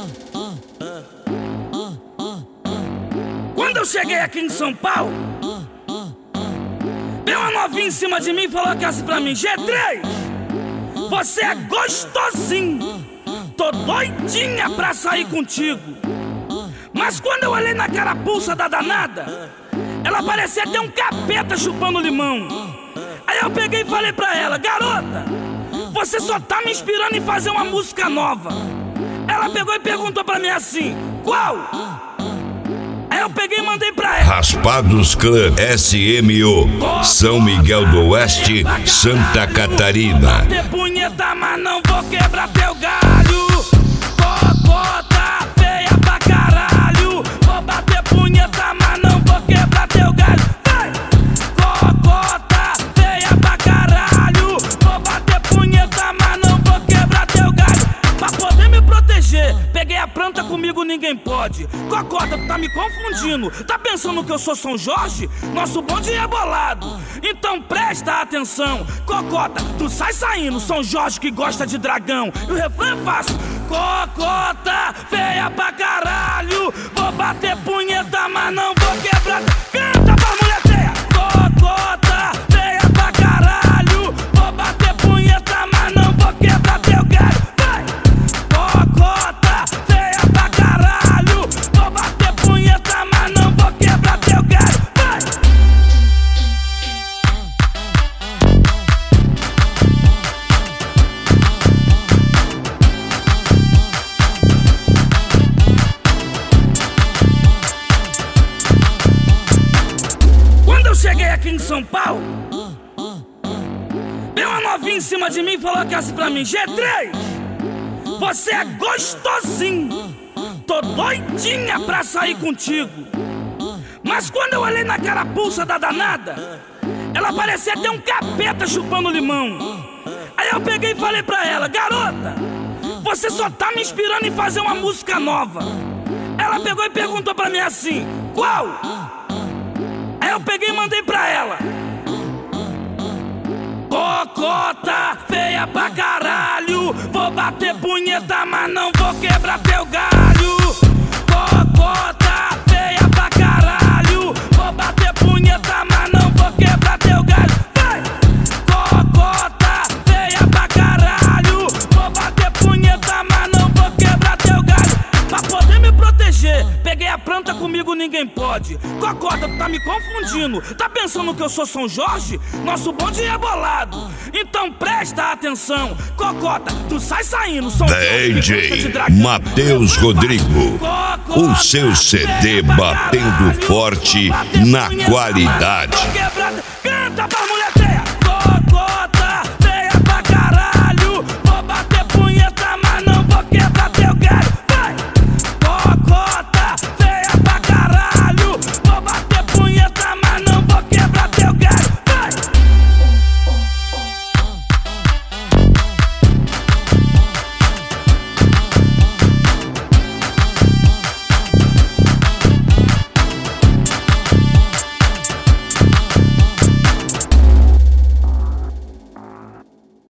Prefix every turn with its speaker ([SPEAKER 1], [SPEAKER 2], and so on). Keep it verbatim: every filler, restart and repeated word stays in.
[SPEAKER 1] Quando eu cheguei aqui em São Paulo, veio uma novinha em cima de mim e falou que assim pra mim: G três, você é gostosinho, tô doidinha pra sair contigo. Mas quando eu olhei na carapuça da danada, ela parecia ter um capeta chupando limão. Aí eu peguei e falei pra ela: garota, você só tá me inspirando em fazer uma música nova. Ela pegou e perguntou pra mim assim: qual? Aí eu peguei e mandei pra ela:
[SPEAKER 2] Raspados Clã S M O, São Miguel do Oeste, Santa Catarina.
[SPEAKER 1] Vou bater punheta, mas não vou quebrar teu galho. Cocota feia pra caralho. Vou bater punheta, mas não vou quebrar teu galho. Vai! Cocota feia pra caralho. Vou bater punheta, mas não vou quebrar teu galho. Pra poder me proteger, peguei a planta, comigo ninguém pode. Cocota, tu tá me confundindo. Tá pensando que eu sou São Jorge? Nosso bonde é bolado. Então presta atenção. Cocota, tu sai saindo, São Jorge que gosta de dragão. E o refrão é fácil: cocota feia pra caralho. Vou bater punheta, mas não vou quebrar. Canta pra mulher feia. Cocota feia pra caralho. Vou bater punheta, mas não vou quebrar teu galho. Vai! Cocota feia pra caralho. Vou bater punheta, mas não vou quebrar teu galho. Vai! Quando eu cheguei aqui em São Paulo, veio uma novinha em cima de mim e falou que assim pra mim: G três, você é gostosinho, tô doidinha pra sair contigo. Mas quando eu olhei na carapuça da danada, ela parecia ter um capeta chupando limão. Aí eu peguei e falei pra ela: garota, você só tá me inspirando em fazer uma música nova. Ela pegou e perguntou pra mim assim: qual? Aí eu peguei e mandei pra ela: cocota feia pra caralho. Vou bater punheta, mas não vou quebrar teu galho. Cocota feia pra caralho. Vou bater punheta, mas não vou quebrar teu galho. Vai! Cocota feia pra caralho. Vou bater punheta, mas não vou quebrar teu galho. Pra poder me proteger, peguei a planta, comigo ninguém pode. Cocota, tu tá me confundindo. Tá pensando que eu sou São Jorge? Nosso bonde é bolado. Então presta atenção. Cocota, tu sai saindo, São
[SPEAKER 2] D J Matheus Rodrigo, o seu C D batendo forte na qualidade.